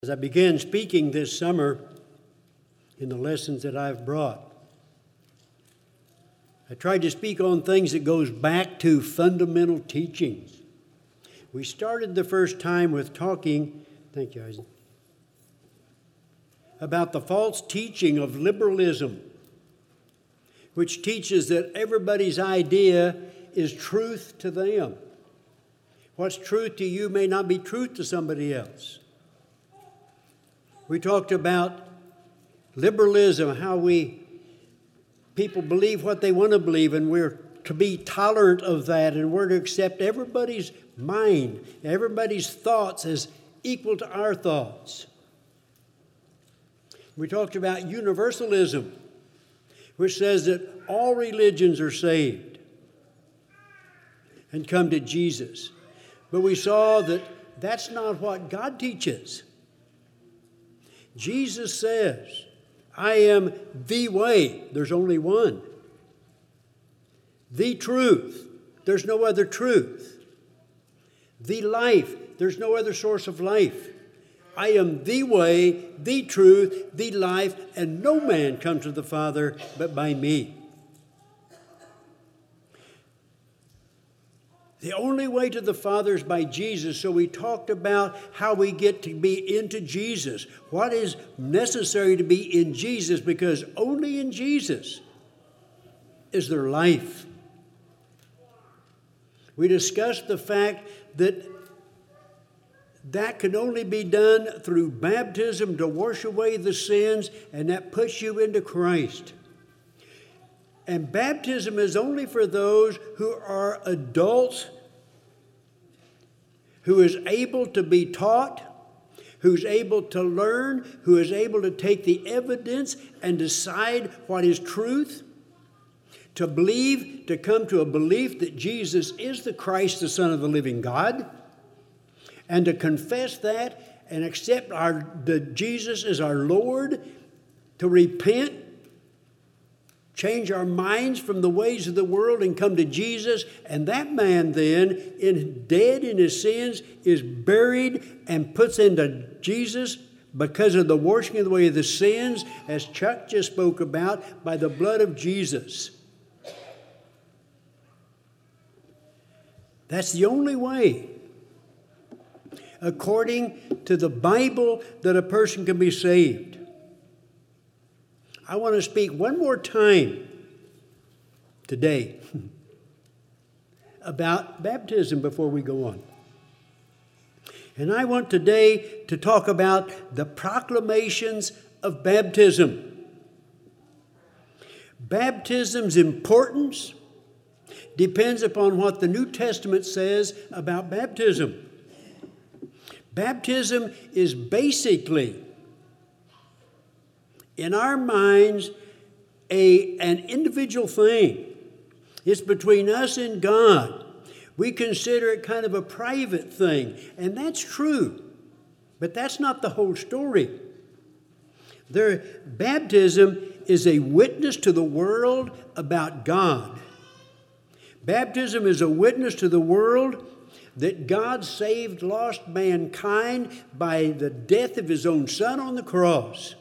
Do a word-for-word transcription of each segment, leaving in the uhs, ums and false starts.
As I began speaking this summer in the lessons that I've brought, I tried to speak on things that goes back to fundamental teachings. We started the first time with talking, thank you, Isaac, about the false teaching of liberalism, which teaches that everybody's idea is truth to them. What's truth to you may not be truth to somebody else. We talked about liberalism, how we people believe what they want to believe, and we're to be tolerant of that, and we're to accept everybody's mind, everybody's thoughts as equal to our thoughts. We talked about universalism, which says that all religions are saved and come to Jesus. But we saw that that's not what God teaches. Jesus says, I am the way. There's only one. The truth. There's no other truth. The life. There's no other source of life. I am the way, the truth, the life, and no man comes to the Father but by me. The only way to the Father is by Jesus, so we talked about how we get to be into Jesus. What is necessary to be in Jesus, because only in Jesus is there life. We discussed the fact that that can only be done through baptism to wash away the sins, and that puts you into Christ. And baptism is only for those who are adults, who is able to be taught, who's able to learn, who is able to take the evidence and decide what is truth, to believe, to come to a belief that Jesus is the Christ, the Son of the living God, and to confess that and accept our, that Jesus is our Lord, to repent, change our minds from the ways of the world and come to Jesus. And that man then, in dead in his sins, is buried and puts into Jesus because of the washing of the way of the sins, as Chuck just spoke about, by the blood of Jesus. That's the only way, according to the Bible, that a person can be saved. I want to speak one more time today about baptism before we go on. And I want today to talk about the proclamations of baptism. Baptism's importance depends upon what the New Testament says about baptism. Baptism is basically, in our minds, a, an individual thing. It's between us and God. We consider it kind of a private thing, and that's true. But that's not the whole story. There, baptism is a witness to the world about God. Baptism is a witness to the world that God saved lost mankind by the death of his own Son on the cross.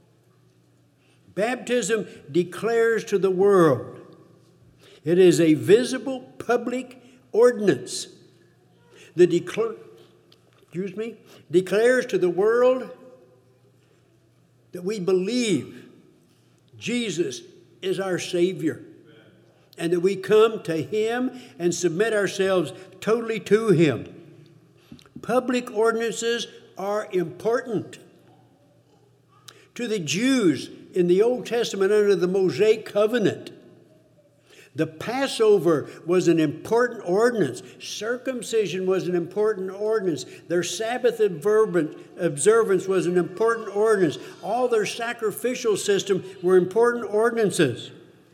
Baptism declares to the world. It is a visible public ordinance that declare, excuse me, declares to the world that we believe Jesus is our Savior, and that we come to him and submit ourselves totally to him. Public ordinances are important. To the Jews in the Old Testament under the Mosaic covenant, the Passover was an important ordinance. Circumcision was an important ordinance. Their Sabbath observance was an important ordinance. All their sacrificial system were important ordinances.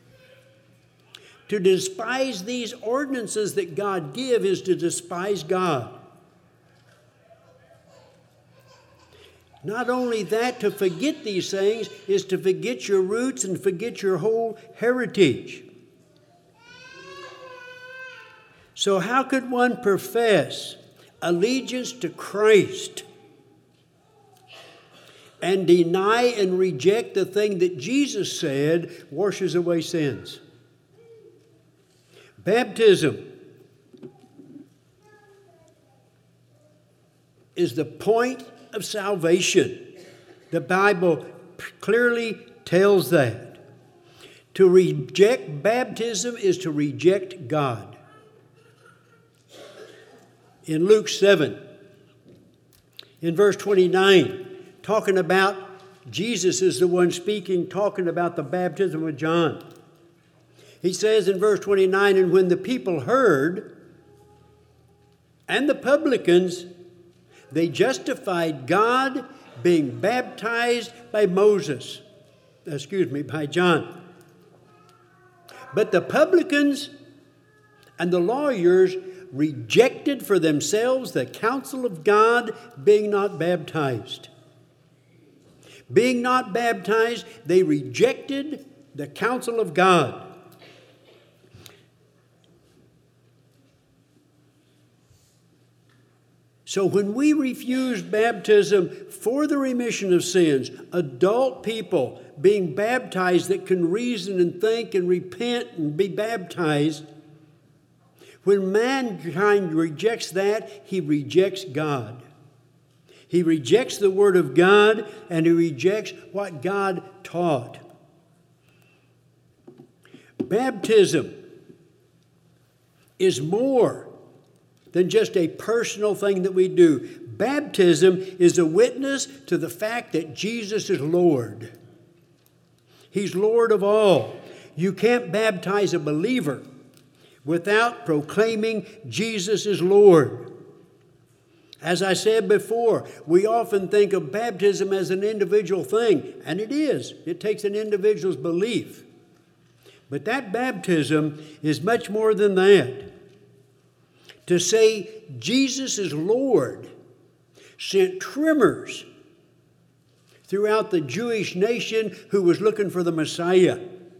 To despise these ordinances that God gives is to despise God. Not only that, to forget these things is to forget your roots and forget your whole heritage. So how could one profess allegiance to Christ and deny and reject the thing that Jesus said washes away sins. Baptism is the point of salvation. The Bible clearly tells that. To reject baptism is to reject God. In Luke seven, in verse twenty-nine, talking about Jesus is the one speaking, talking about the baptism of John. He says in verse twenty-nine, and when the people heard, and the publicans, they justified God being baptized by Moses. Excuse me, by John. But the publicans and the lawyers rejected for themselves the counsel of God, being not baptized. Being not baptized, they rejected the counsel of God. So when we refuse baptism for the remission of sins, adult people being baptized that can reason and think and repent and be baptized, when mankind rejects that, he rejects God. He rejects the Word of God, and he rejects what God taught. Baptism is more than just a personal thing that we do. Baptism is a witness to the fact that Jesus is Lord. He's Lord of all. You can't baptize a believer without proclaiming Jesus is Lord. As I said before, we often think of baptism as an individual thing, and it is. It takes an individual's belief. But that baptism is much more than that. To say Jesus is Lord sent tremors throughout the Jewish nation who was looking for the Messiah.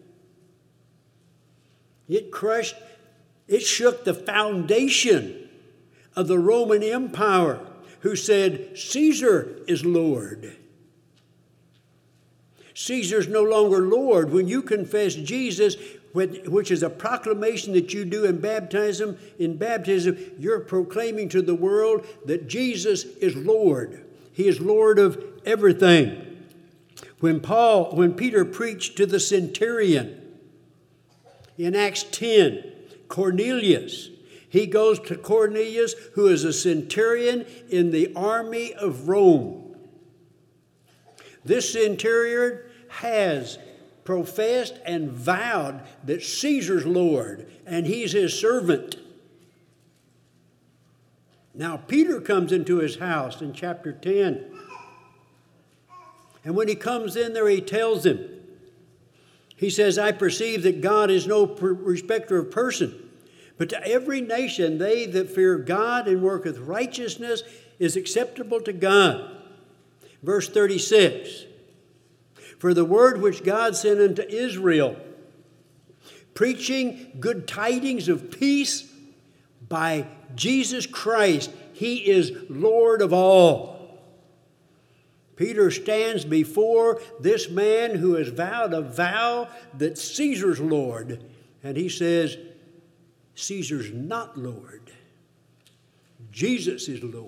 It crushed, it shook the foundation of the Roman Empire, who said, Caesar is Lord. Caesar's no longer Lord. When you confess Jesus, which is a proclamation that you do in baptism, in baptism, you're proclaiming to the world that Jesus is Lord. He is Lord of everything. When Paul, when Peter preached to the centurion in Acts ten, Cornelius, he goes to Cornelius, who is a centurion in the army of Rome. This centurion has professed and vowed that Caesar's Lord, and he's his servant. Now, Peter comes into his house in chapter ten. And when he comes in there, he tells him, he says, I perceive that God is no respecter of person, but to every nation they that fear God and worketh righteousness is acceptable to God. Verse thirty-six. For the word which God sent unto Israel, preaching good tidings of peace by Jesus Christ, he is Lord of all. Peter stands before this man who has vowed a vow that Caesar's Lord, and he says, Caesar's not Lord. Jesus is Lord.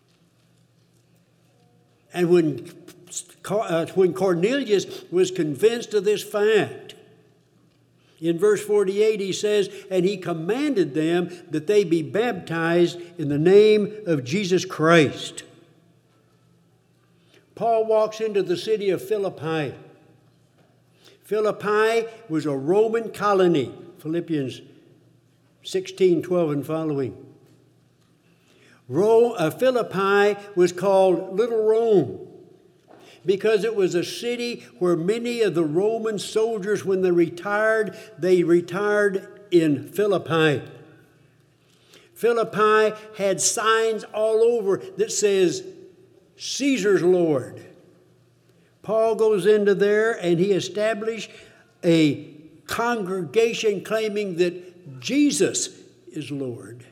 And when Uh, when Cornelius was convinced of this fact, in verse forty-eight he says, and he commanded them that they be baptized in the name of Jesus Christ. Paul walks into the city of Philippi. Philippi was a Roman colony, Philippians sixteen, twelve and following. Rome, uh, Philippi was called Little Rome, because it was a city where many of the Roman soldiers, when they retired, they retired in Philippi. Philippi had signs all over that says, Caesar's Lord. Paul goes into there and he established a congregation claiming that Jesus is Lord,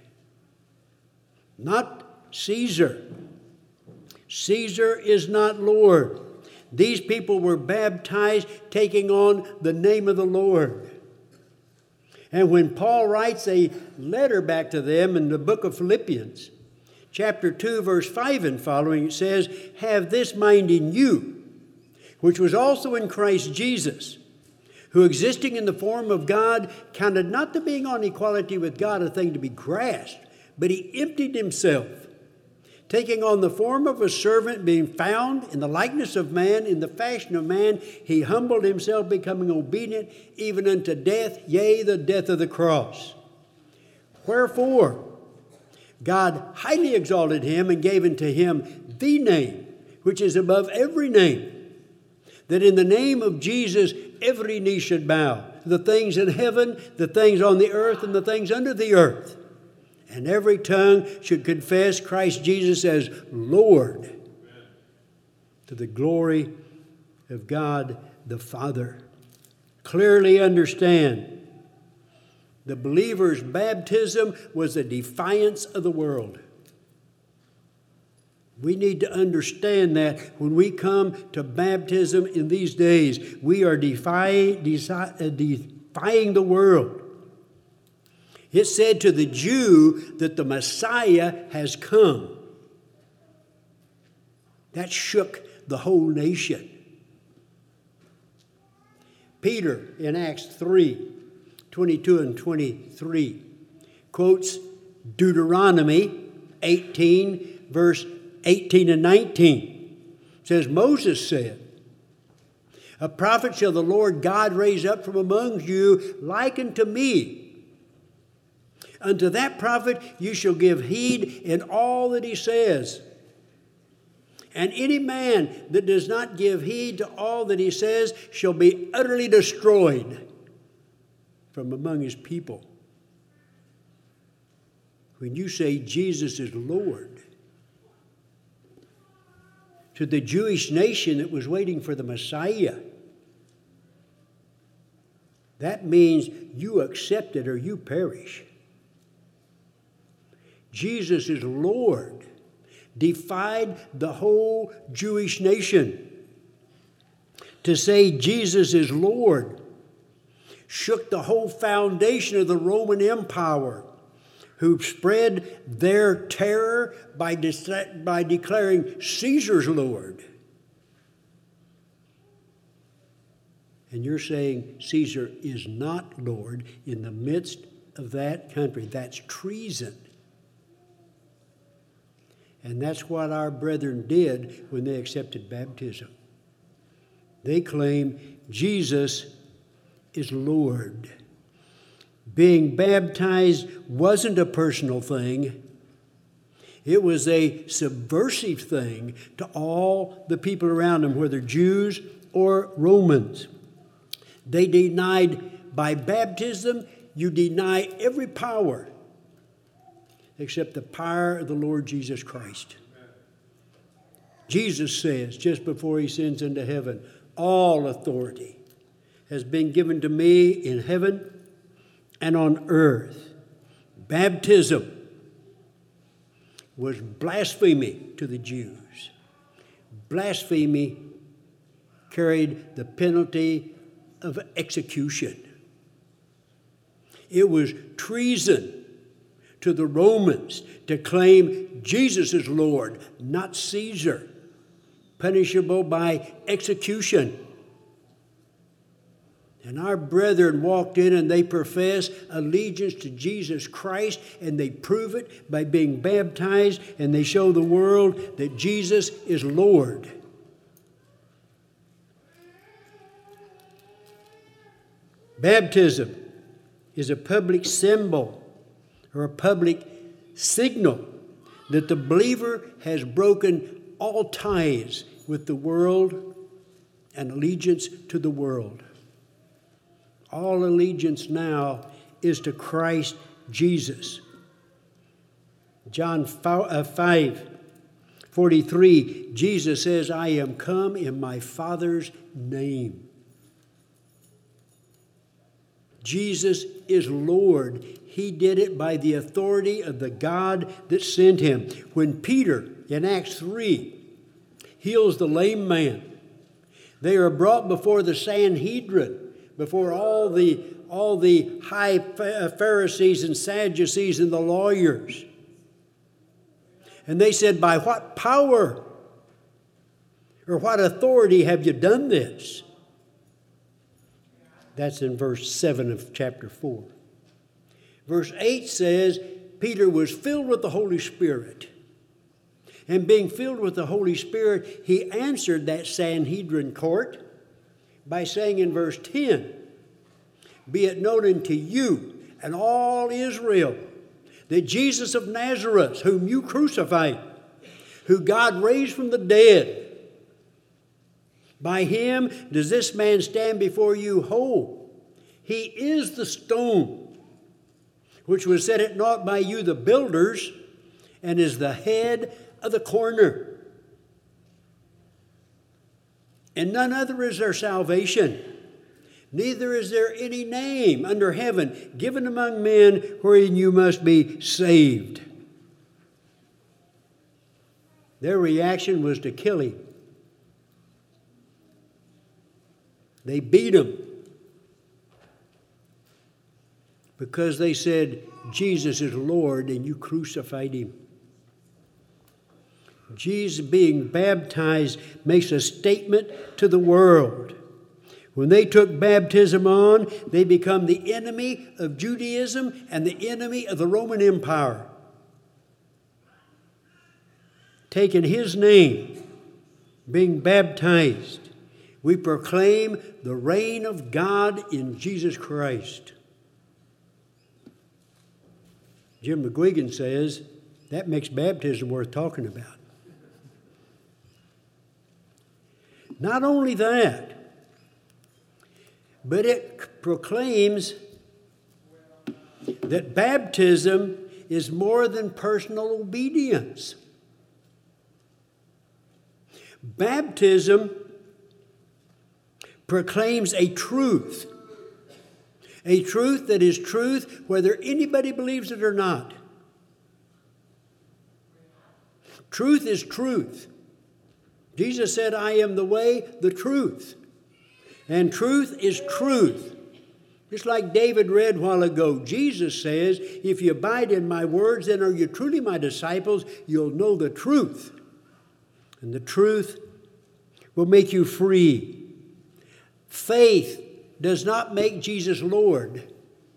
not Caesar. Caesar is not Lord. These people were baptized taking on the name of the Lord. And when Paul writes a letter back to them in the book of Philippians, chapter two, verse five and following, it says, "Have this mind in you, which was also in Christ Jesus, who existing in the form of God, counted not the being on equality with God a thing to be grasped, but he emptied himself, taking on the form of a servant, being found in the likeness of man, in the fashion of man, he humbled himself, becoming obedient even unto death, yea, the death of the cross. Wherefore, God highly exalted him and gave unto him the name, which is above every name, that in the name of Jesus every knee should bow, the things in heaven, the things on the earth, and the things under the earth. And every tongue should confess Christ Jesus as Lord, Amen, to the glory of God the Father." Clearly understand, the believer's baptism was a defiance of the world. We need to understand that when we come to baptism in these days, we are defy, desi, defying the world. It said to the Jew that the Messiah has come. That shook the whole nation. Peter in Acts three, twenty-two and twenty-three quotes Deuteronomy eighteen, verse eighteen and nineteen. It says, Moses said, "A prophet shall the Lord God raise up from among you like unto me. Unto that prophet you shall give heed in all that he says. And any man that does not give heed to all that he says shall be utterly destroyed from among his people." When you say Jesus is Lord, to the Jewish nation that was waiting for the Messiah, that means you accept it or you perish. Jesus is Lord defied the whole Jewish nation. To say Jesus is Lord shook the whole foundation of the Roman Empire, who spread their terror by, de- by declaring Caesar's Lord. And you're saying Caesar is not Lord in the midst of that country. That's treason. And that's what our brethren did when they accepted baptism. They claim Jesus is Lord. Being baptized wasn't a personal thing. It was a subversive thing to all the people around them, whether Jews or Romans. They denied, by baptism, you deny every power except the power of the Lord Jesus Christ. Amen. Jesus says, just before he ascends into heaven, all authority has been given to me in heaven and on earth. Baptism was blasphemy to the Jews. Blasphemy carried the penalty of execution. It was treason to the Romans to claim Jesus is Lord, not Caesar, punishable by execution. And our brethren walked in and they profess allegiance to Jesus Christ, and they prove it by being baptized, and they show the world that Jesus is Lord. Baptism is a public symbol or a public signal that the believer has broken all ties with the world and allegiance to the world. All allegiance now is to Christ Jesus. John five forty-three, Jesus says, "I am come in my Father's name." Jesus is Lord. He did it by the authority of the God that sent him. When Peter, in Acts three, heals the lame man They are brought before the Sanhedrin, before all the, all the high Pharisees and Sadducees and the lawyers. And they said, by what power or what authority have you done this? That's in verse seven of chapter four. Verse eight says, Peter was filled with the Holy Spirit. And being filled with the Holy Spirit, he answered that Sanhedrin court by saying in verse ten, be it known unto you and all Israel that Jesus of Nazareth, whom you crucified, who God raised from the dead, by him does this man stand before you whole. He is the stone which was set at naught by you, the builders, and is the head of the corner. And none other is there salvation, neither is there any name under heaven given among men wherein you must be saved. Their reaction was to kill him. They beat him because they said, Jesus is Lord, and you crucified him. Jesus being baptized makes a statement to the world. When they took baptism on, they become the enemy of Judaism and the enemy of the Roman Empire. Taking his name, being baptized, we proclaim the reign of God in Jesus Christ. Jim McGuigan says that makes baptism worth talking about. Not only that, but it proclaims that baptism is more than personal obedience. Baptism proclaims a truth, a truth that is truth whether anybody believes it or not. Truth is truth. Jesus said, I am the way, the truth. And truth is truth. Just like David read a while ago, Jesus says, if you abide in my words, then are you truly my disciples? You'll know the truth. And the truth will make you free. Faith does not make Jesus Lord.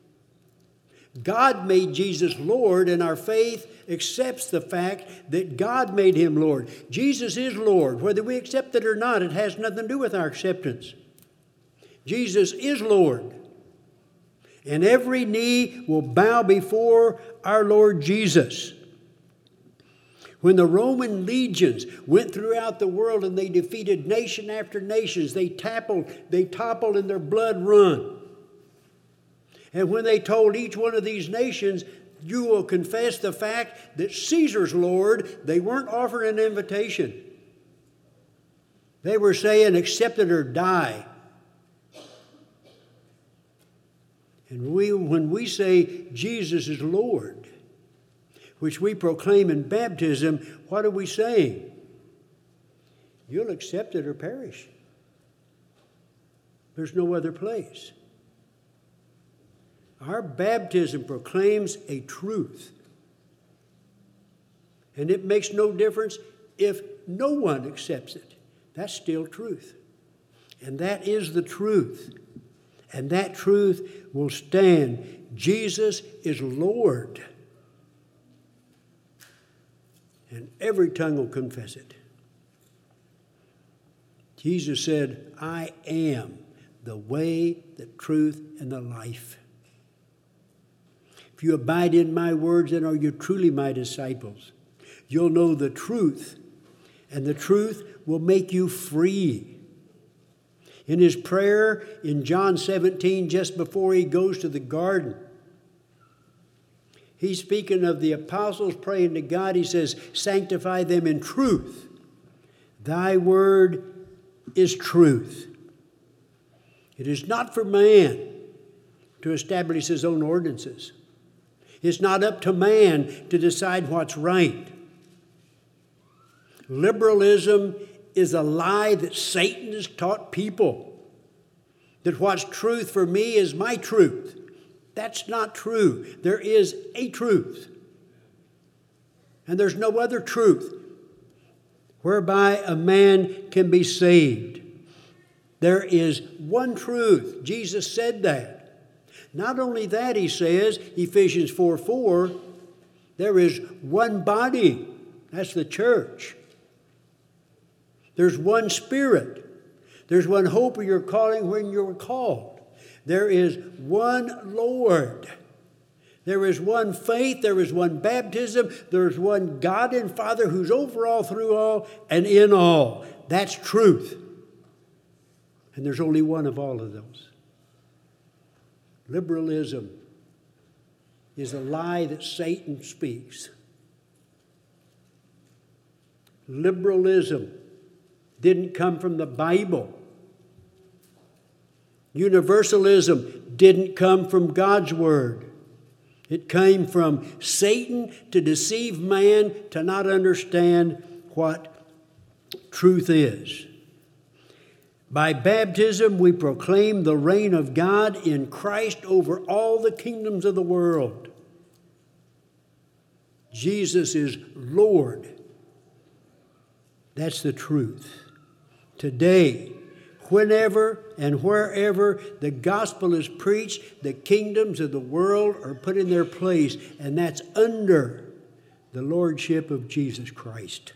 God made Jesus Lord, and our faith accepts the fact that God made him Lord. Jesus is Lord. Whether we accept it or not, it has nothing to do with our acceptance. Jesus is Lord. And every knee will bow before our Lord Jesus. When the Roman legions went throughout the world and they defeated nation after nation, they toppled, they toppled and their blood run. And when they told each one of these nations, you will confess the fact that Caesar's Lord, they weren't offering an invitation. They were saying, accept it or die. And we, when we say Jesus is Lord, which we proclaim in baptism, what are we saying? You'll accept it or perish. There's no other place. Our baptism proclaims a truth. And it makes no difference if no one accepts it. That's still truth. And that is the truth. And that truth will stand. Jesus is Lord. And every tongue will confess it. Jesus said, I am the way, the truth, and the life. If you abide in my words, then are you truly my disciples. You'll know the truth, and the truth will make you free. In his prayer in John seventeen, just before he goes to the garden, he's speaking of the apostles praying to God. He says, sanctify them in truth. Thy word is truth. It is not for man to establish his own ordinances. It's not up to man to decide what's right. Liberalism is a lie that Satan has taught people. That what's truth for me is my truth. That's not true. There is a truth. And there's no other truth whereby a man can be saved. There is one truth. Jesus said that. Not only that, he says, Ephesians four four, there is one body. That's the church. There's one Spirit. There's one hope of your calling when you were called. There is one Lord. There is one faith. There is one baptism. There is one God and Father who's over all, through all, and in all. That's truth. And there's only one of all of those. Liberalism is a lie that Satan speaks. Liberalism didn't come from the Bible. Universalism didn't come from God's Word. It came from Satan to deceive man to not understand what truth is. By baptism, we proclaim the reign of God in Christ over all the kingdoms of the world. Jesus is Lord. That's the truth. Today, whenever and wherever the gospel is preached, the kingdoms of the world are put in their place, and that's under the lordship of Jesus Christ.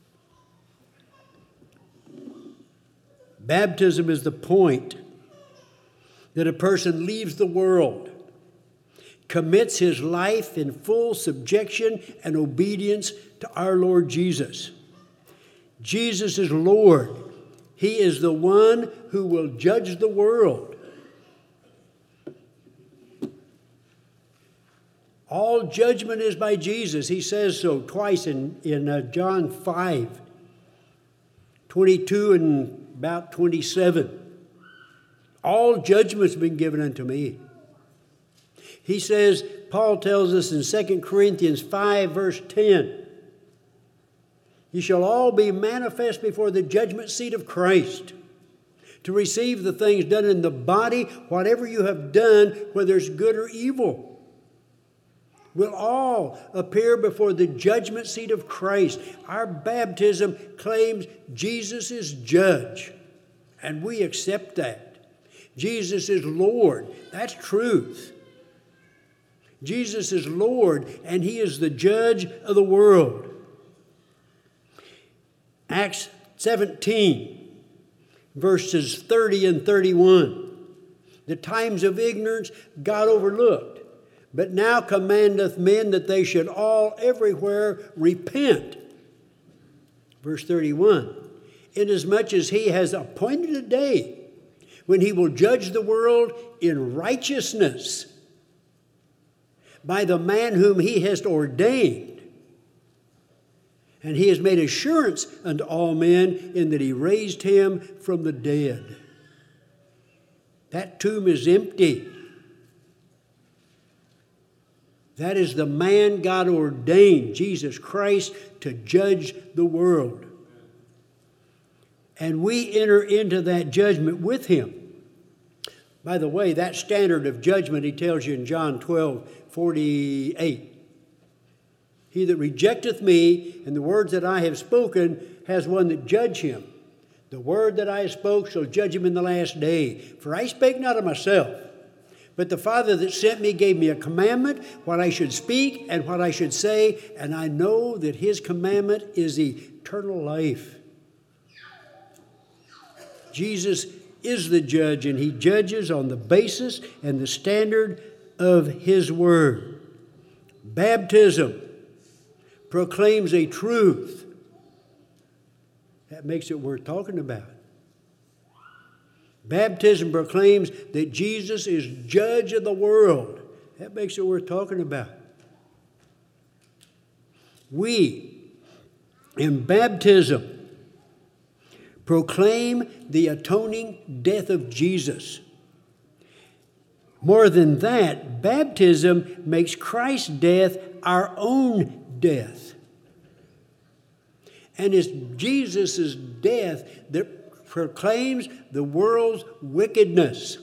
Baptism is the point that a person leaves the world, commits his life in full subjection and obedience to our Lord Jesus. Jesus is Lord. He is the one who will judge the world. All judgment is by Jesus. He says so twice in, in uh, John five, twenty-two and about twenty-seven. All judgment's been given unto me. He says, Paul tells us in Second Corinthians five, verse ten, you shall all be manifest before the judgment seat of Christ, to receive the things done in the body, whatever you have done, whether it's good or evil. We'll all appear before the judgment seat of Christ. Our baptism claims Jesus is judge, and we accept that. Jesus is Lord. That's truth. Jesus is Lord, and He is the judge of the world. Acts seventeen, verses thirty and thirty-one. The times of ignorance God overlooked, but now commandeth men that they should all everywhere repent. Verse thirty-one. Inasmuch as He has appointed a day when He will judge the world in righteousness by the man whom He has ordained. And He has made assurance unto all men in that He raised Him from the dead. That tomb is empty. That is the man God ordained, Jesus Christ, to judge the world. And we enter into that judgment with Him. By the way, that standard of judgment He tells you in John twelve, forty-eight. He that rejecteth me and the words that I have spoken has one that judge him. The word that I spoke shall judge him in the last day. For I spake not of myself, but the Father that sent me gave me a commandment, what I should speak and what I should say, and I know that His commandment is eternal life. Jesus is the judge, and He judges on the basis and the standard of His word. Baptism proclaims a truth. That makes it worth talking about. Baptism proclaims that Jesus is judge of the world. That makes it worth talking about. We, in baptism, proclaim the atoning death of Jesus. More than that, baptism makes Christ's death our own death. And it's Jesus' death that proclaims the world's wickedness.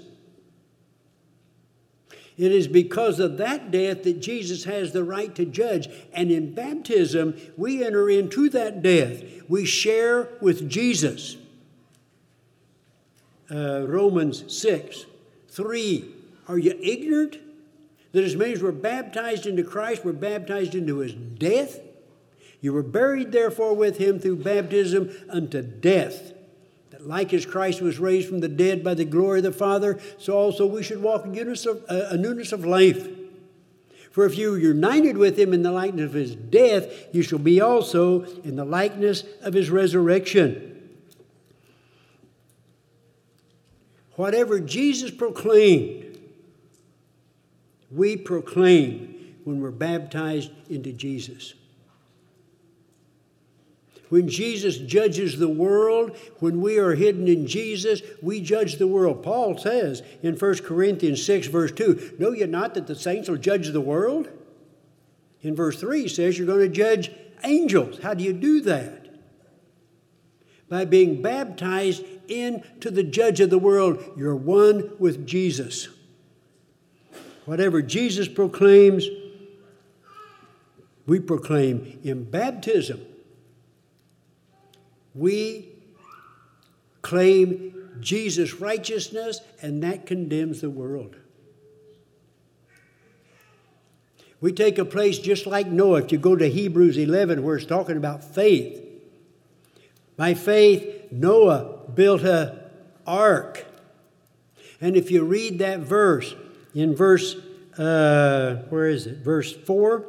It is because of that death that Jesus has the right to judge. And in baptism, we enter into that death. We share with Jesus. Uh, Romans six, three. Are you ignorant that as many as were baptized into Christ were baptized into his death? You were buried therefore with him through baptism unto death. That like as Christ was raised from the dead by the glory of the Father, so also we should walk in newness of, uh, a newness of life. For if you are united with him in the likeness of his death, you shall be also in the likeness of his resurrection. Whatever Jesus proclaimed, we proclaim when we're baptized into Jesus. When Jesus judges the world, when we are hidden in Jesus, we judge the world. Paul says in First Corinthians six, verse two, know ye not that the saints will judge the world? In verse three, he says you're going to judge angels. How do you do that? By being baptized into the judge of the world. You're one with Jesus. Whatever Jesus proclaims, we proclaim in baptism. We claim Jesus' righteousness, and that condemns the world. We take a place just like Noah. If you go to Hebrews eleven, where it's talking about faith. By faith, Noah built an ark. And if you read that verse, in verse, uh, where is it? Verse four.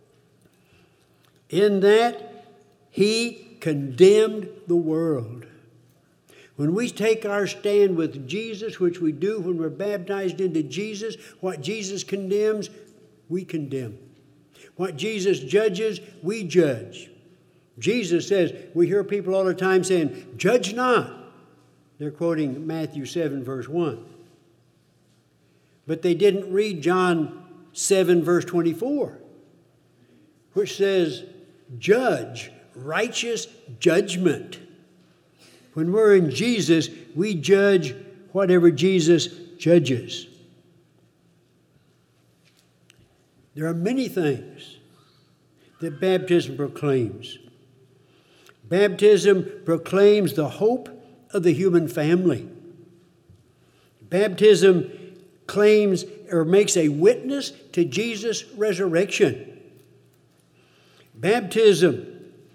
In that, he condemned the world. When we take our stand with Jesus, which we do when we're baptized into Jesus, what Jesus condemns, we condemn. What Jesus judges, we judge. Jesus says, we hear people all the time saying, judge not. They're quoting Matthew seven, verse one. But they didn't read John seven, verse twenty-four, which says, judge. Righteous judgment. When we're in Jesus, we judge whatever Jesus judges. There are many things that baptism proclaims. Baptism proclaims the hope of the human family. Baptism claims or makes a witness to Jesus' resurrection. Baptism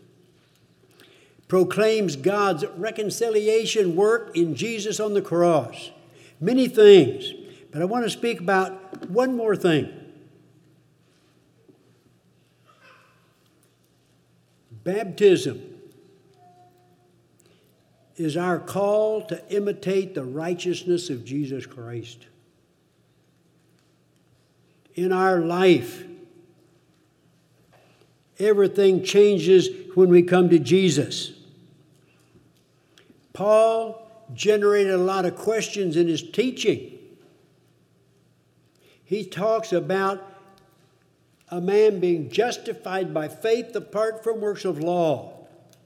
proclaims God's reconciliation work in Jesus on the cross. Many things, but I want to speak about one more thing. Baptism is our call to imitate the righteousness of Jesus Christ. In our life, everything changes when we come to Jesus. Paul generated a lot of questions in his teaching. He talks about a man being justified by faith apart from works of law,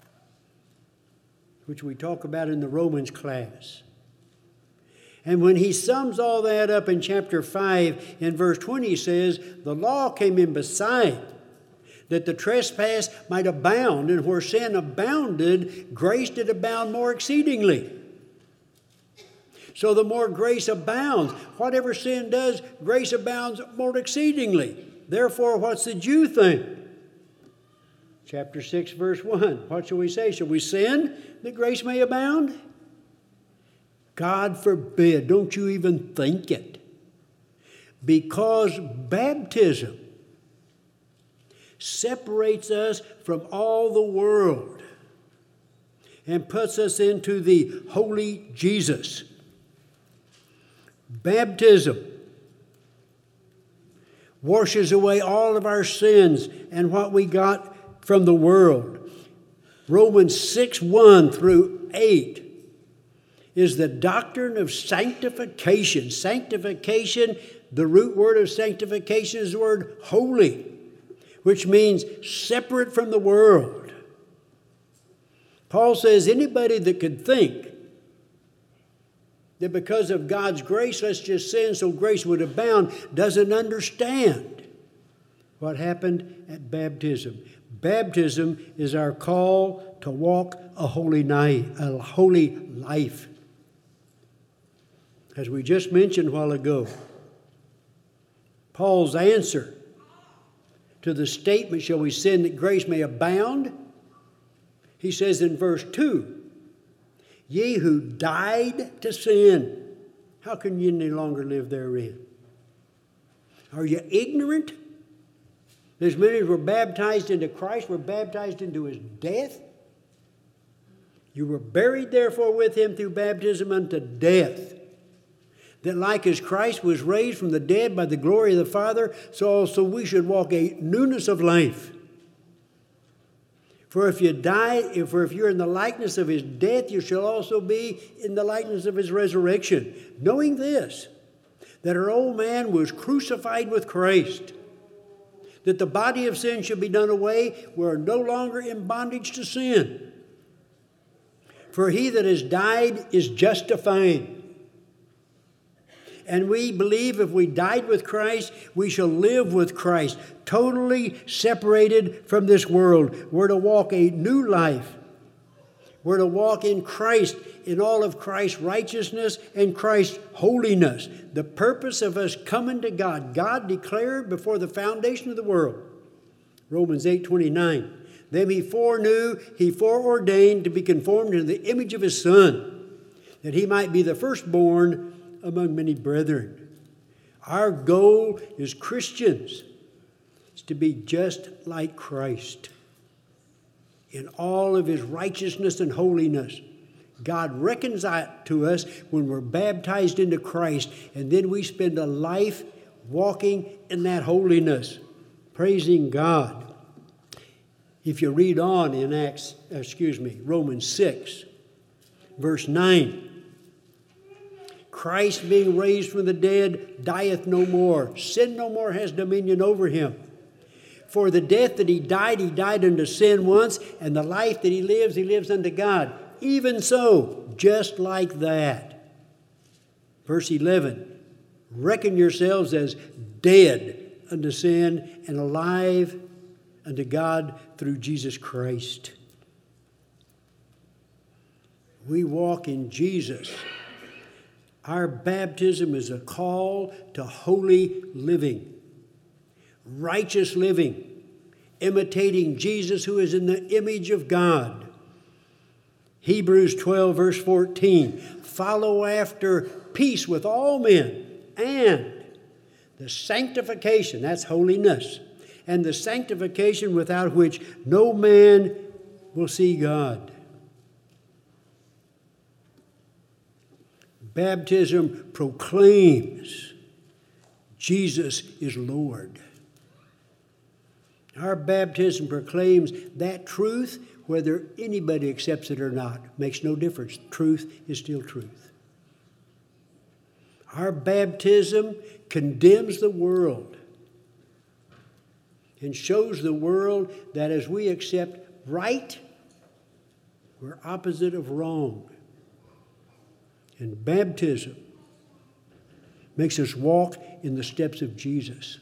which we talk about in the Romans class. And when he sums all that up in chapter five, in verse twenty, he says, the law came in beside, that the trespass might abound, and where sin abounded, grace did abound more exceedingly. So the more grace abounds, whatever sin does, grace abounds more exceedingly. Therefore, what's the Jew think? Chapter six, verse one. What shall we say? Shall we sin that grace may abound? God forbid. Don't you even think it. Because baptism separates us from all the world and puts us into the holy Jesus. Baptism washes away all of our sins and what we got from the world. Romans six, one through eight is the doctrine of sanctification. Sanctification, the root word of sanctification is the word holy, which means separate from the world. Paul says anybody that could think that because of God's grace, let's just sin so grace would abound, doesn't understand what happened at baptism. Baptism is our call to walk a holy night, a holy life. As we just mentioned a while ago, Paul's answer to the statement, shall we sin that grace may abound? He says in verse two, ye who died to sin, how can you any longer live therein? Are you ignorant? As many as were baptized into Christ were baptized into his death. You were buried therefore with him through baptism unto death, that like as Christ was raised from the dead by the glory of the Father, so also we should walk a newness of life. For if you die, if, or if you're in the likeness of his death, you shall also be in the likeness of his resurrection. Knowing this, that our old man was crucified with Christ, that the body of sin should be done away, we are no longer in bondage to sin. For he that has died is justified. And we believe if we died with Christ, we shall live with Christ, totally separated from this world. We're to walk a new life. We're to walk in Christ, in all of Christ's righteousness and Christ's holiness. The purpose of us coming to God, God declared before the foundation of the world. Romans eight twenty-nine. Them he foreknew, he foreordained to be conformed to the image of his Son, that he might be the firstborn among many brethren. Our goal as Christians is to be just like Christ in all of his righteousness and holiness. God reckons that to us when we're baptized into Christ, and then we spend a life walking in that holiness, praising God. If you read on in Acts, excuse me, Romans six, verse nine, Christ being raised from the dead dieth no more. Sin no more has dominion over him. For the death that he died, he died unto sin once, and the life that he lives, he lives unto God. Even so, just like that. Verse eleven, reckon yourselves as dead unto sin and alive unto God through Jesus Christ. We walk in Jesus. Our baptism is a call to holy living, righteous living, imitating Jesus who is in the image of God. Hebrews twelve, verse fourteen, follow after peace with all men and the sanctification, that's holiness, and the sanctification without which no man will see God. Baptism proclaims Jesus is Lord. Our baptism proclaims that truth, whether anybody accepts it or not. Makes no difference. Truth is still truth. Our baptism condemns the world and shows the world that as we accept right, we're opposite of wrong. And baptism makes us walk in the steps of Jesus.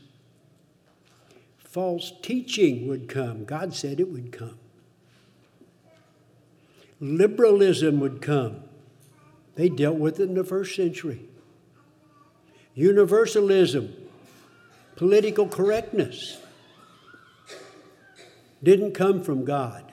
False teaching would come. God said it would come. Liberalism would come. They dealt with it in the first century. Universalism, political correctness, didn't come from God.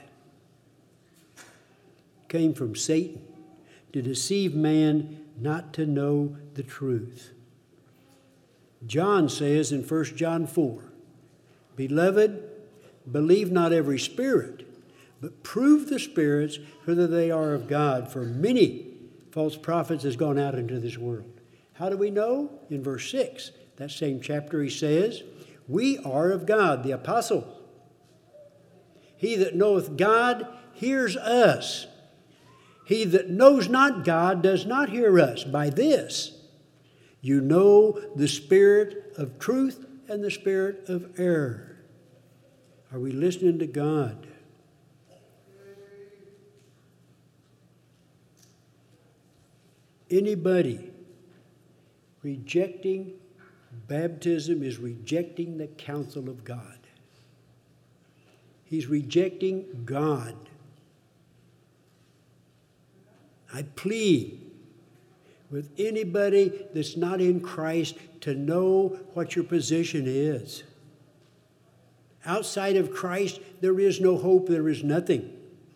It came from Satan to deceive man not to know the truth. John says in First John four, Beloved, believe not every spirit, but prove the spirits whether they are of God. For many false prophets has gone out into this world. How do we know? In verse six, that same chapter, he says, we are of God, the apostle. He that knoweth God hears us. He that knows not God does not hear us. By this you know the spirit of truth and the spirit of error. Are we listening to God? Anybody rejecting baptism is rejecting the counsel of God. He's rejecting God. I plead with anybody that's not in Christ to know what your position is. Outside of Christ, there is no hope, there is nothing.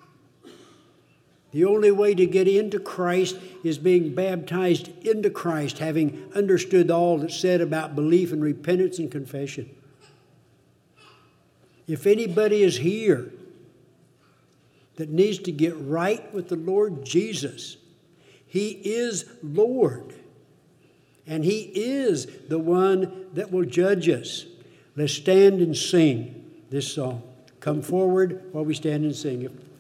The only way to get into Christ is being baptized into Christ, having understood all that's said about belief and repentance and confession. If anybody is here that needs to get right with the Lord Jesus, He is Lord, and He is the one that will judge us. Let's stand and sing this song. Come forward while we stand and sing.